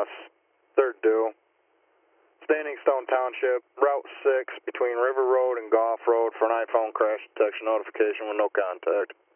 third due. Standing Stone Township, Route 6 between River Road and Goff Road for an iPhone crash detection notification with no contact.